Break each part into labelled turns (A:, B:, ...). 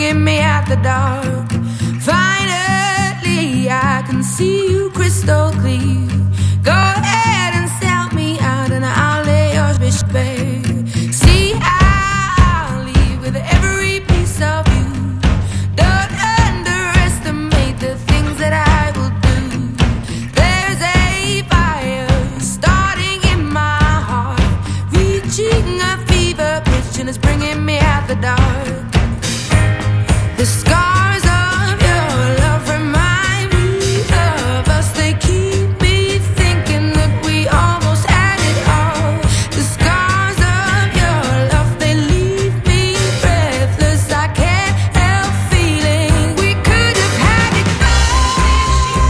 A: bringing me out the dark. Finally, I can see you crystal clear. Go ahead and sell me out, and I'll lay your bitch bare. See, I'll leave with every piece of you. Don't underestimate the things that I will do. There's a fire starting in my heart, reaching a fever pitch, and it's bringing me out the dark. The scars of your love remind me of us. They keep me thinking that we almost had it all. The scars of your love, they leave me breathless. I can't help feeling we could have had it all.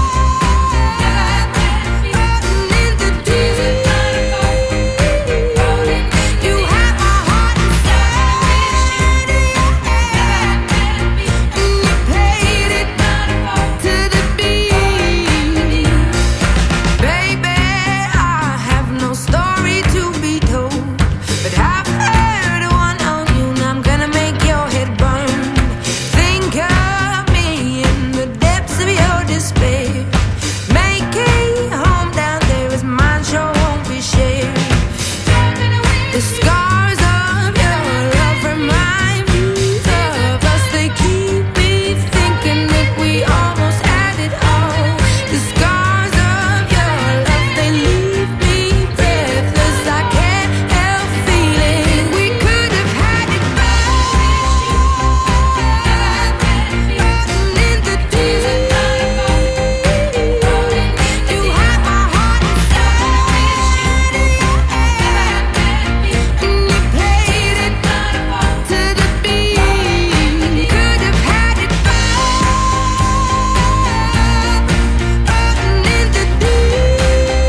A: In the deep, you have my heart inside, and you played it to the beat. Baby, I have no story to be told, but I've heard one on you, and I'm gonna make your head burn. Think of me in the depths of your despair. Make a home down there as mine sure won't be shared. The scars of your love remind me of us. They keep me thinking that we almost had it all. The scars of your love, they leave me breathless. I can't help feeling we could have had it all. In the deep, you have my heart inside, and you played it to the beat. Could have had it all. In the deep,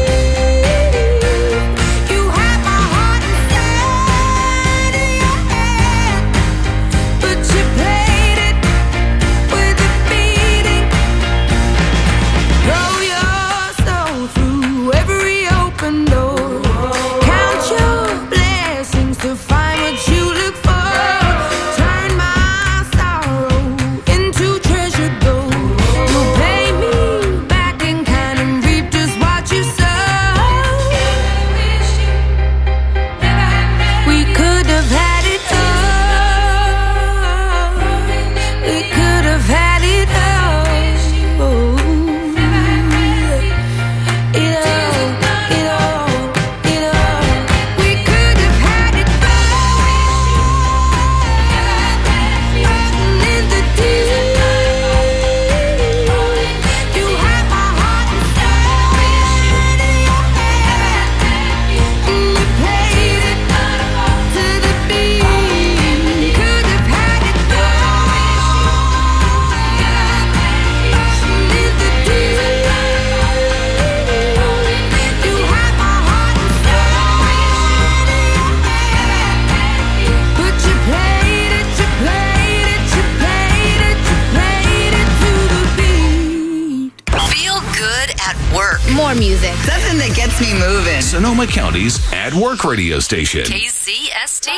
A: you have my heart inside of your head, but you played it with a beating. Throw your soul through every open door. Count your blessings to find what you look for. Turn my sorrow into treasure gold. You'll pay me back in kind and reap just what you sow. We could have had it all. We could have had it all. It all, it all, it all. We could have had it all. In the deep, you have my heart inside of your head, and you played it to the beat. Could have had it all. In the deep, you have my heart inside of your head, but you played it, you played it, you played it, you played it to the beat.
B: Feel good at work.
C: More music.
B: Something that gets me moving.
D: Sonoma County's At Work radio station.
B: KZST.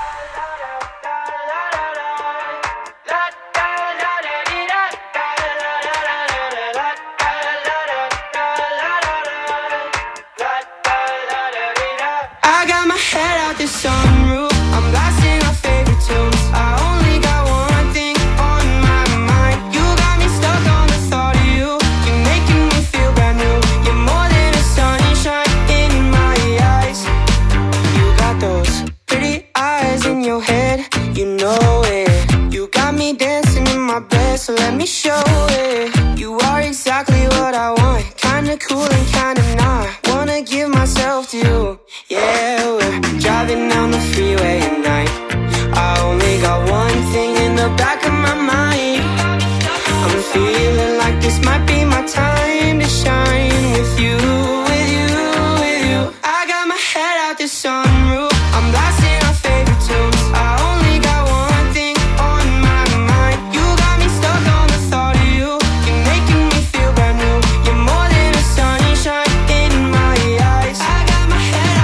E: I got my head out the sunroof. I'm blasting our favorite tunes. I only got one thing on my mind. You got me stuck on the thought of you. You're making me feel brand new. You're more than a sunshine in my eyes. You got those pretty eyes in your head. You know it. You got me dancing in my bed, so let me show it. You are exactly what I want. Kinda cool and kinda not. Wanna give myself to you. Yeah, we're driving down the freeway at night. I only got one thing in the back of my mind. I'm feeling like this might be my time to shine with you, with you, with you. I got my head out the sunroof. I'm blasting our favorite tunes. I only got one thing on my mind. You got me stuck on the thought of you. You're making me feel brand new. You're more than a sunshine in my eyes. I got my head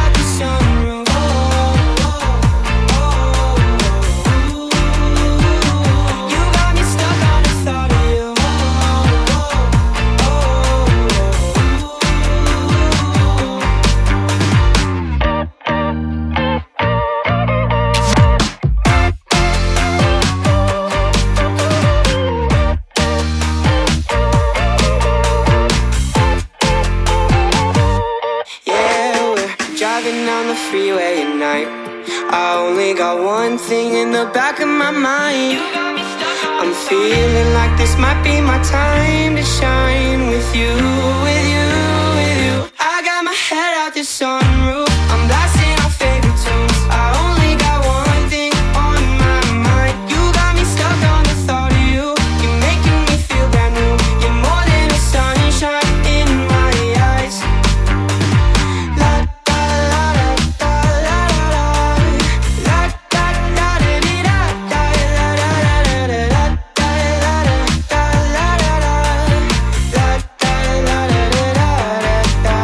E: driving down the freeway at night. I only got one thing in the back of my mind. I'm feeling like this might be my time to shine with you, with you, with you. I got my head out the sunroof, I'm blasting our favorite tunes. I only got one thing on my mind. You got me stuck on the thought of you. You're making me feel brand new. You're more than a sunshine in my eyes. La da la da la la la. La da da da da da la la la la la. Da la la da la la la. La da la la da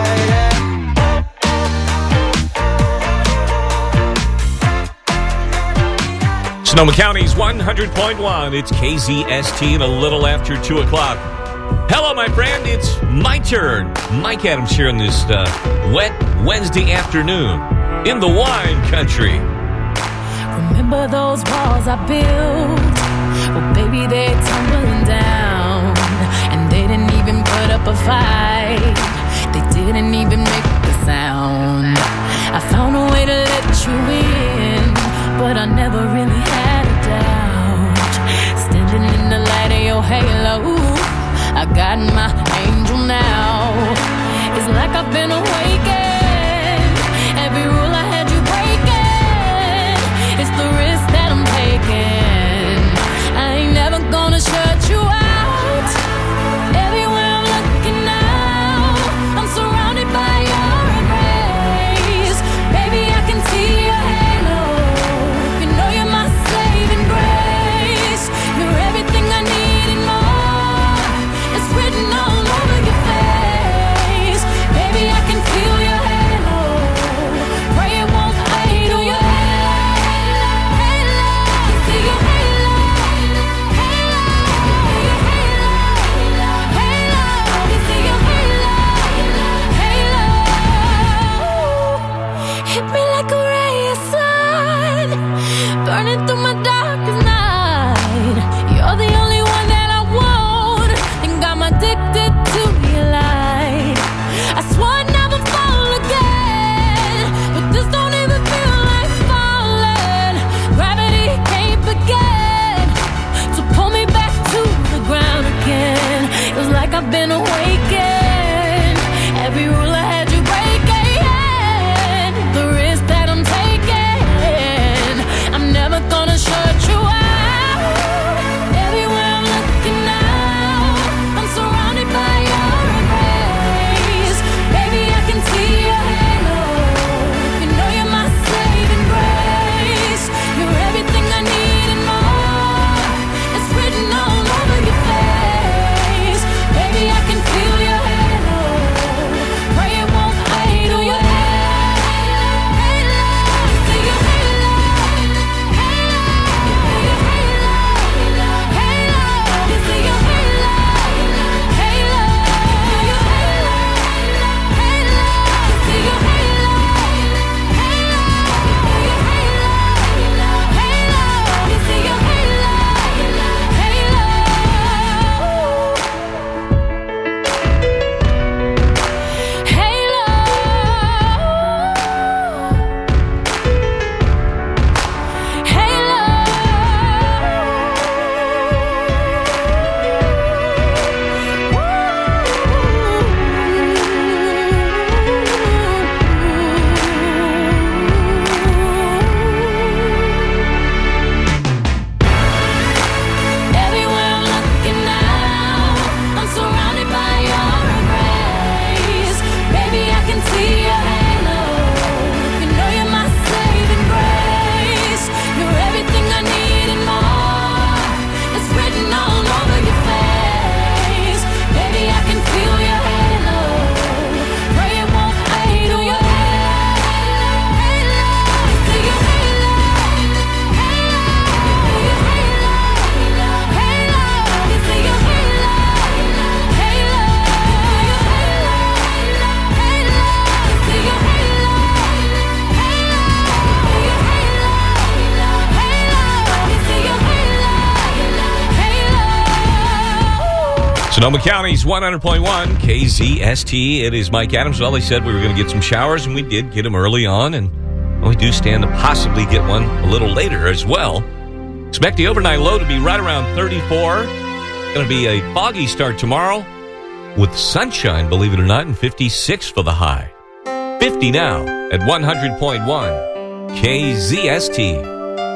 E: da da.
C: Sonoma County's 100.1. It's KZST and a little after 2 o'clock. Hello, my friend. It's my turn. Mike Adams here on this wet Wednesday afternoon in the wine country.
F: Remember those walls I built? Well, baby, they're tumbling down. And they didn't even put up a fight. They didn't even make a sound. I found a way to let you in, but I never really had a doubt. Standing in the light of your halo, I got my angel now. It's like I've been awakened. Every rule I had you breaking. It's the risk that I'm taking. I ain't never gonna shut you out. Everywhere I'm looking now, I'm surrounded by your embrace. Baby, I can see your halo. You know you're my saving grace. You're everything I need and more. It's written all over your face. Baby, I can feel
C: Sonoma County's 100.1 KZST. It is Mike Adams. Well, they said we were going to get some showers, and we did get them early on, and we do stand to possibly get one a little later as well. Expect the overnight low to be right around 34. Going to be a foggy start tomorrow with sunshine, believe it or not, and 56 for the high. 50 now at 100.1 KZST.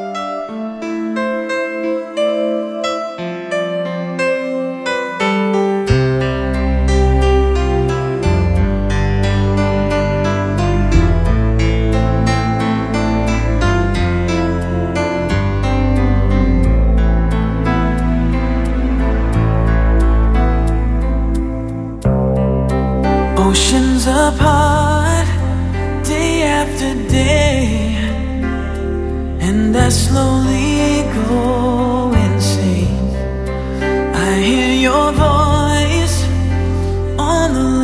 E: Oceans apart, day after day, and I slowly go insane. I hear your voice on the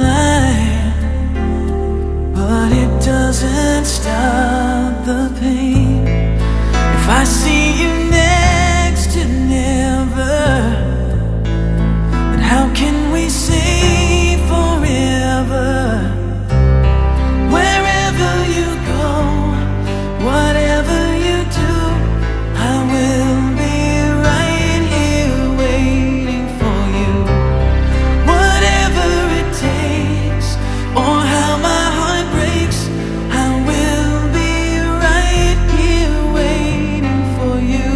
E: line, but it doesn't stop the pain. If I see you next to never, then how can we say forever? Wherever you go, whatever you do, I will be right here waiting for you. Whatever it takes, or how my heart breaks, I will be right here waiting for you.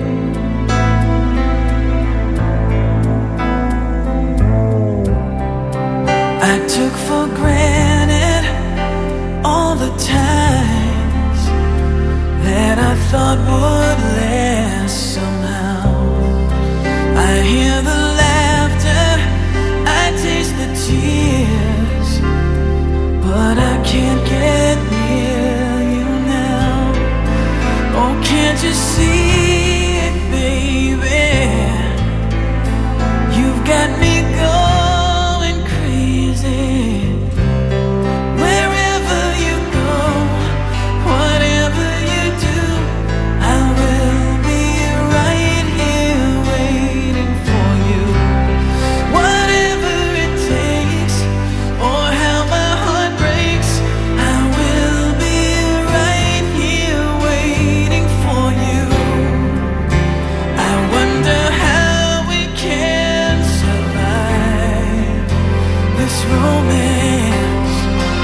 E: I took for granted all the times that I thought would last somehow. I hear the laughter, I taste the tears, but I can't get near you now. Oh, can't you see it, baby? You've got me going crazy. Wherever you go, whatever you do, I will be right here waiting for you. Whatever it takes, or how my heart breaks, I will be right here waiting for you. I wonder how we can survive this romance,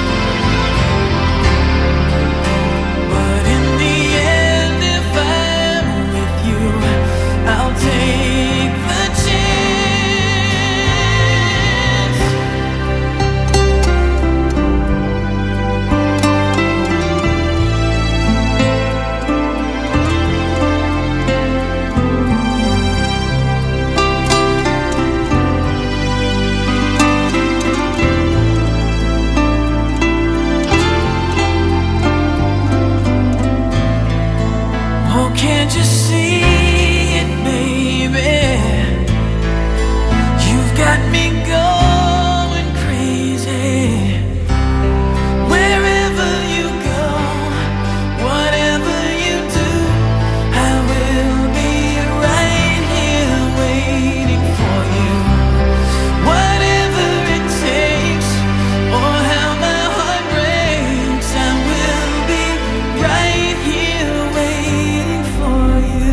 E: but in the end, if I'm with you, I'll take the chance. Oh, can't you see it, baby? You've got me going crazy. Wherever you go, whatever you do, I will be right here waiting for you. Whatever it takes, or how my heart breaks, I will be right here waiting for you.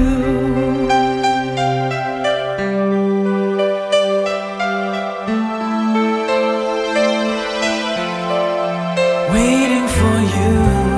E: Waiting for you.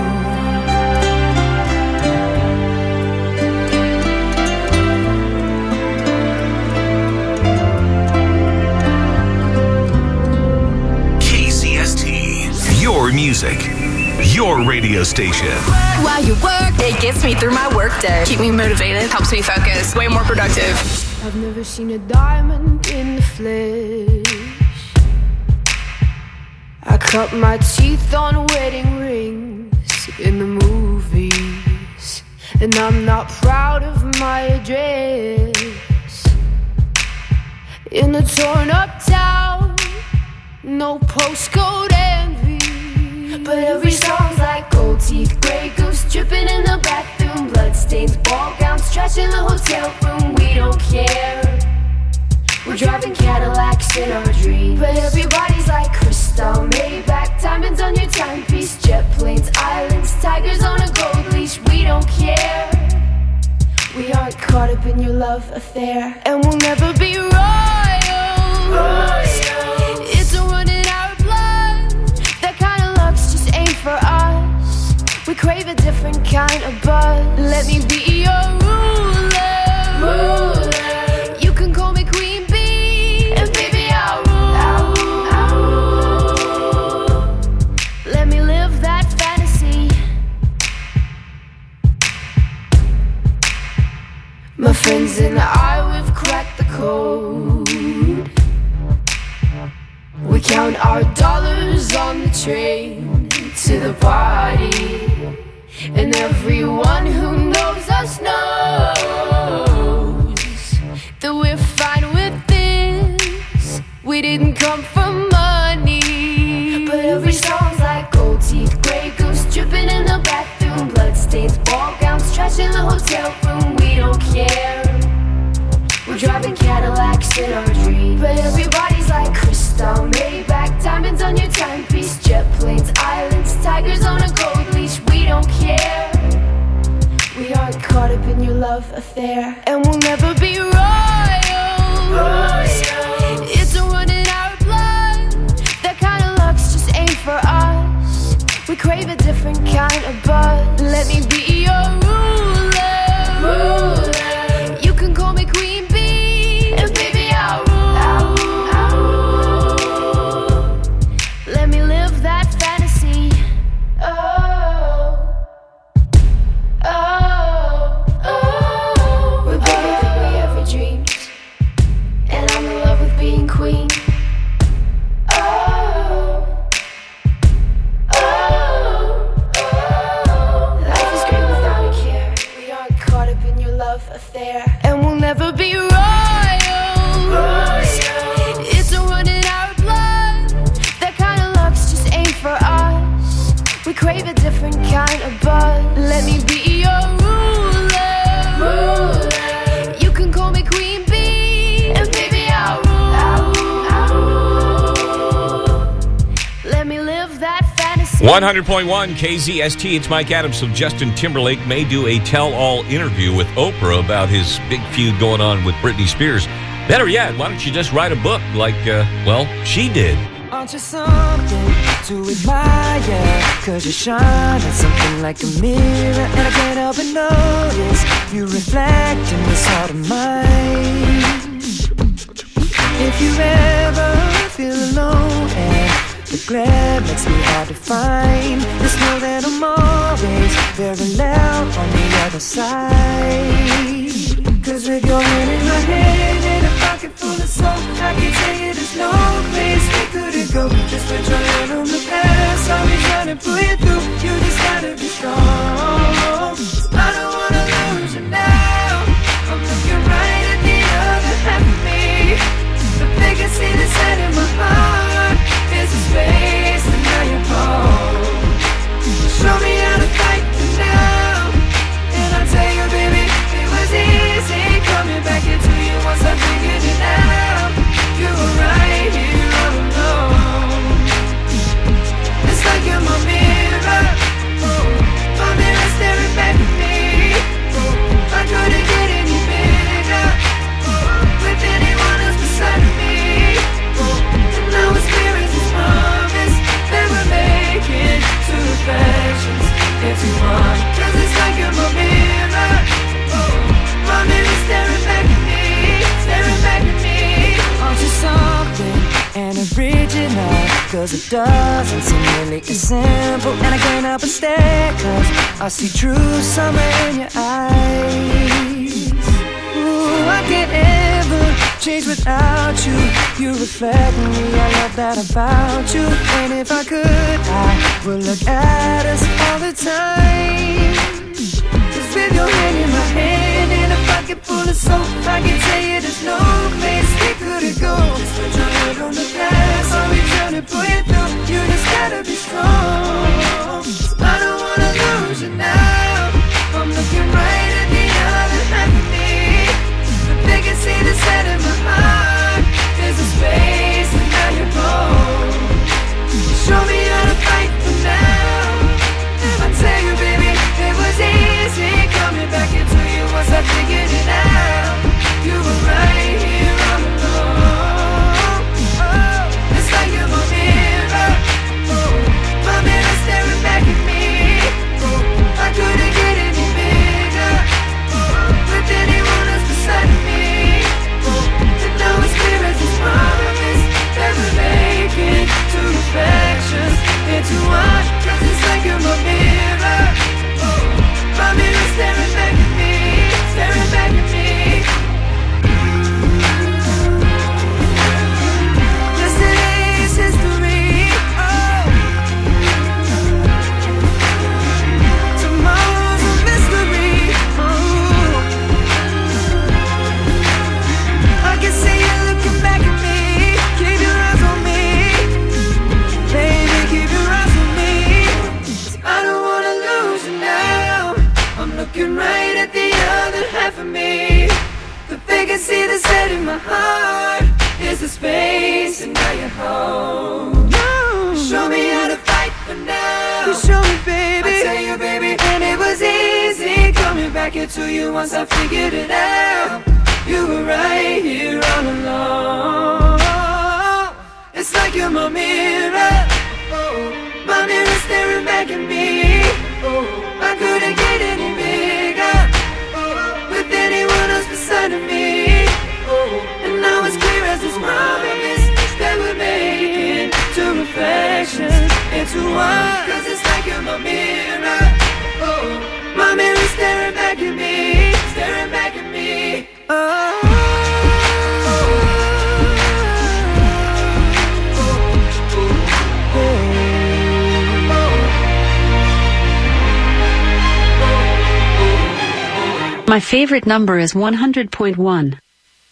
D: KZST, your music, your radio station.
B: While you work, it gets me through my workday. Keep me motivated, helps me focus, way more productive.
A: I've never seen a diamond in the flesh. I cut my teeth on wedding rings in the movies, and I'm not proud of my address. In a torn up town, no postcode envy, but every song's like gold teeth, grey goose dripping in the bathroom, bloodstains, ball gowns, trash in the hotel room. We don't care. We're driving Cadillacs in plains, islands, tigers on a gold leash. We don't care. We aren't caught up in your love affair, and we'll never be royals. It's a run in our blood. That kind of luck's just ain't for us. We crave a different kind of buzz. Let me be your ruler. You can call me Queen Bee, and baby I'll rule. Let me live that fantasy. My friends and I, we've cracked the code. We count our dollars on the train to the party, and everyone who knows us knows that we're fine with this. We didn't come for money, but every song's like gold teeth, grey goose dripping in the bathroom, bloodstains, ball gowns, trash in the hotel room. We don't care. We're driving Cadillacs in our dreams, but everybody's like crystal, Maybach, diamonds on your timepiece, jet planes, islands, tigers on a gold leash. We don't care. We aren't caught up in your love affair, and we'll never be royals. It's a run in our blood. That kind of luck's just ain't for us. We crave a different kind of buzz. Let me be your ruler. You can call me Queen Bee, and baby I'll rule. Let me live that fantasy. We're bigger than we ever dreamed, and I'm in love with being queen. Life is great without a care. We aren't caught up in your love affair, and we'll never be royals. It's a run in our blood. That kind of luck's just ain't for us. We crave a different kind of buzz. Let me be your ruler. You can call me Queen Bee, and baby I'll rule. Let me live that fantasy.
C: 100.1 KZST. It's Mike Adams. So Justin Timberlake may do a tell-all interview with Oprah about his big feud going on with Britney Spears. Better yet, why don't you just write a book like, she did?
G: Aren't you something to admire? 'Cause you shine at something like a mirror, and I can't help but notice you reflect in this heart of mine. If you ever feel alone and the glare makes me hard to find, just know that I'm always very loud on the other side. 'Cause with your hand in my hand and a pocket full of soap, I can tell you there's no place we couldn't go. Just put your hand on the past, I'll be trying to pull you through. You just gotta be strong. I don't wanna lose you now. I'm looking right at the other half of me. The biggest thing that's set in my heart is a space, and now you're home. Show me how to fight for now, and I'll tell you, baby, it was easy coming back into you once I figured it out. You were right here all alone. It's like you're my mirror, my mirror staring back at me. I couldn't get any bigger with anyone else beside of me. And now it's clear as this promise that we're making two reflections into one. 'Cause it's like you're my mirror, my mirror staring back at me, staring back at me. Aren't you something and original? 'Cause it doesn't seem really as simple, and I can't help but stare, 'cause I see true summer in your eyes. Ooh, I can't ever change without you. You reflect me, I love that about you. And if I could, I would look at us all the time. 'Cause with your hand in my hand and a pocket full of soap, I can tell you there's no place we couldn't go. Just put your head on the past, I'll be trying to pull you through. You just gotta be strong. I don't wanna lose you now. I'm looking right at the other half of me. The biggest thing that's set in my heart is a space, and now you're home. Show me how to fight for now,
E: my heart is the space, and now you're home. No. Show me how to fight for now. You show me, baby. I tell you, baby, and it was easy coming back into you once I figured it out. You were right here all along. It's like you're my mirror. Oh, my mirror staring back at me. Oh, I couldn't get any bigger with anyone else beside of me. And now it's clear as this promise that we're making two reflections into one. Cause it's like you're my mirror. Oh, my mirror staring back at me, staring back at me.
H: My favorite number is 100.1.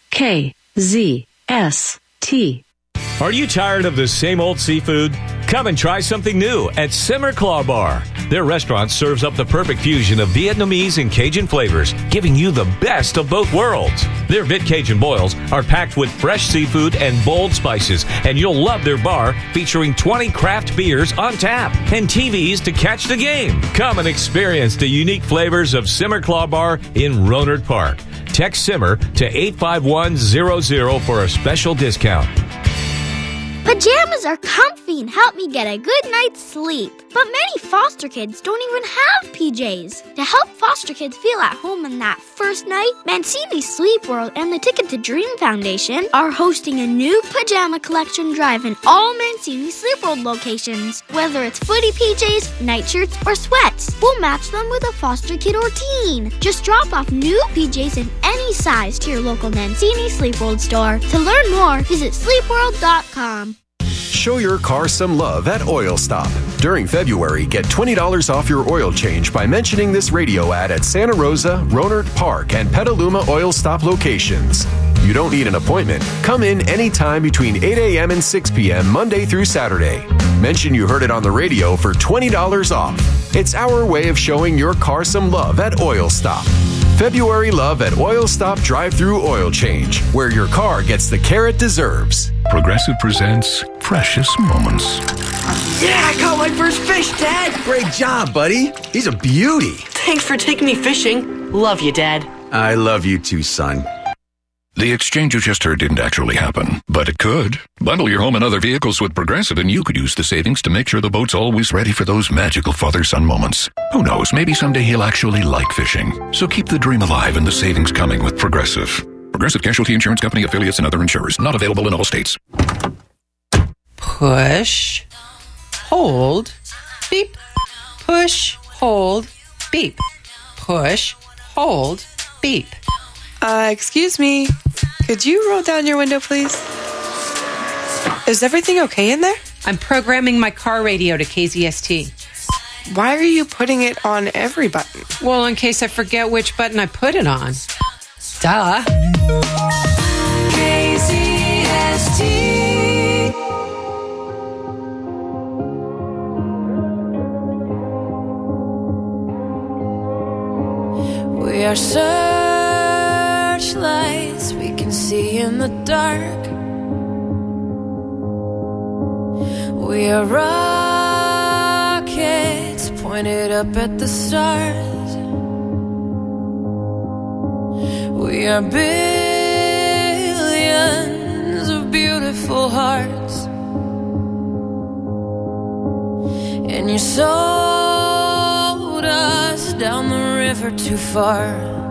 H: KZST.
C: Are you tired of the same old seafood? Come and try something new at Simmer Claw Bar. Their restaurant serves up the perfect fusion of Vietnamese and Cajun flavors, giving you the best of both worlds. Their Vit Cajun boils are packed with fresh seafood and bold spices, and you'll love their bar featuring 20 craft beers on tap and TVs to catch the game. Come and experience the unique flavors of Simmer Claw Bar in Rohnert Park. Text Simmer to 85100 for a special discount.
I: Pajamas are comfy and help me get a good night's sleep. But many foster kids don't even have PJs. To help foster kids feel at home on that first night, Mancini Sleep World and the Ticket to Dream Foundation are hosting a new pajama collection drive in all Mancini Sleep World locations. Whether it's footy PJs, nightshirts, or sweats, we'll match them with a foster kid or teen. Just drop off new PJs in any size to your local Mancini Sleep World store. To learn more, visit sleepworld.com.
J: Show your car some love at Oil Stop. During February, get $20 off your oil change by mentioning this radio ad at Santa Rosa, Rohnert Park, and Petaluma Oil Stop locations. You don't need an appointment. Come in anytime between 8 a.m. and 6 p.m. Monday through Saturday. Mention you heard it on the radio for $20 off. It's our way of showing your car some love at Oil Stop. February love at Oil Stop Drive-Thru Oil Change, where your car gets the care it deserves.
D: Progressive presents Precious Moments.
K: Yeah, I caught my first fish, Dad.
L: Great job, buddy. He's a beauty.
K: Thanks for taking me fishing. Love you, Dad.
L: I love you too, son.
D: The exchange you just heard didn't actually happen, but it could. Bundle your home and other vehicles with Progressive, and you could use the savings to make sure the boat's always ready for those magical father-son moments. Who knows, maybe someday he'll actually like fishing. So keep the dream alive and the savings coming with Progressive. Progressive Casualty Insurance Company, affiliates, and other insurers. Not available in all states.
M: Push, hold, beep. Push, hold, beep. Push, hold, beep.
N: Excuse me. Could you roll down your window, please? Is everything okay in there?
M: I'm programming my car radio to KZST.
N: Why are you putting it on every button?
M: Well, in case I forget which button I put it on. Duh.
A: KZST. We are searchlights we can see in the dark. We are rockets pointed up at the stars. We are billions of beautiful hearts, and you sold us down the river too far.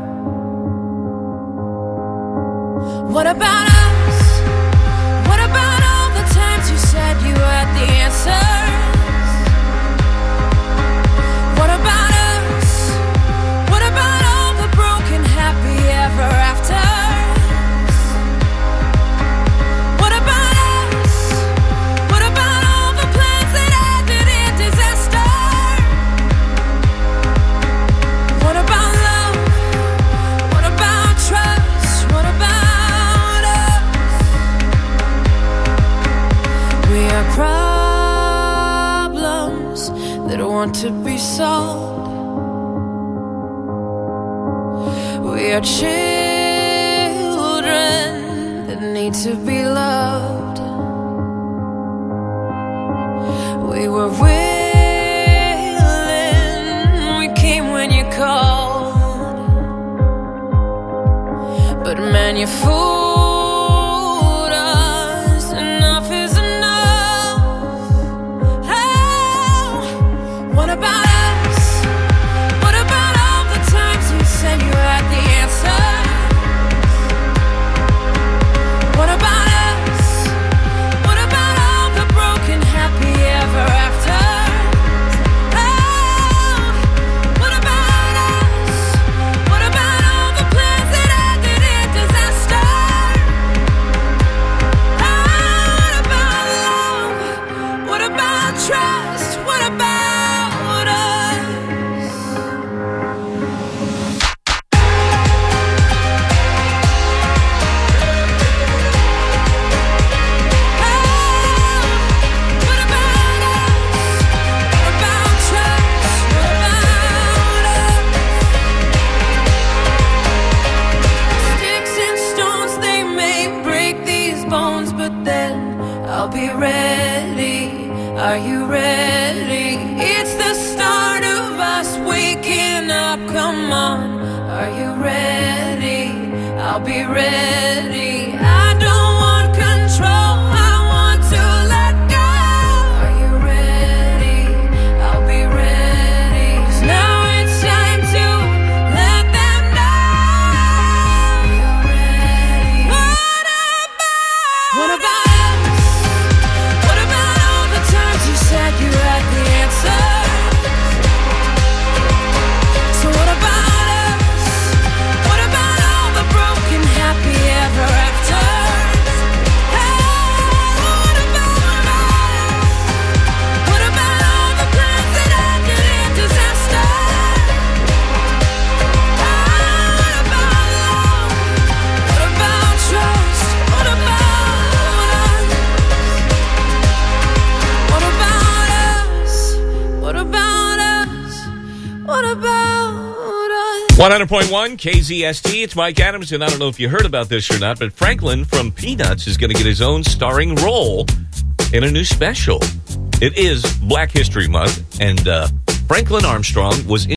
A: What about us? What about all the times you said you had the answers? What about us? What about all the broken happy ever afters? What about us? What about all the plans that ended in disaster? What about love? What about trust? What about us? We are problems that want to be solved. We are children need to be loved. We were willing, we came when you called, but man, you fooled us. Enough is enough. Oh, what about us? What about all the times you said you had the answer? What about us? What about all the broken happy ever after? Oh, what about us? What about all the plans that ended in disaster? Oh, what about love? What about trust? What about us? What about us? What about trust? What about us? Sticks and stones, they may break these bones, but then I'll be ready. Are you ready? It's the start of us waking up. Come on, are you ready? I'll be ready. I don't want control, I want to let go. Are you ready? I'll be ready. 'Cause now it's time to let them know. Are you ready? What about us? What about all the times you said you had the answer? So what about us? What about all the broken happy ever after? What about us? What about all the plans that ended in disaster? What about love? What about trust? What about us? What about us? What about us? What about us?
C: 100.1 KZST. It's Mike Adams, and I don't know if you heard about this or not, but Franklin from Peanuts is going to get his own starring role in a new special. It is Black History Month, and Franklin Armstrong was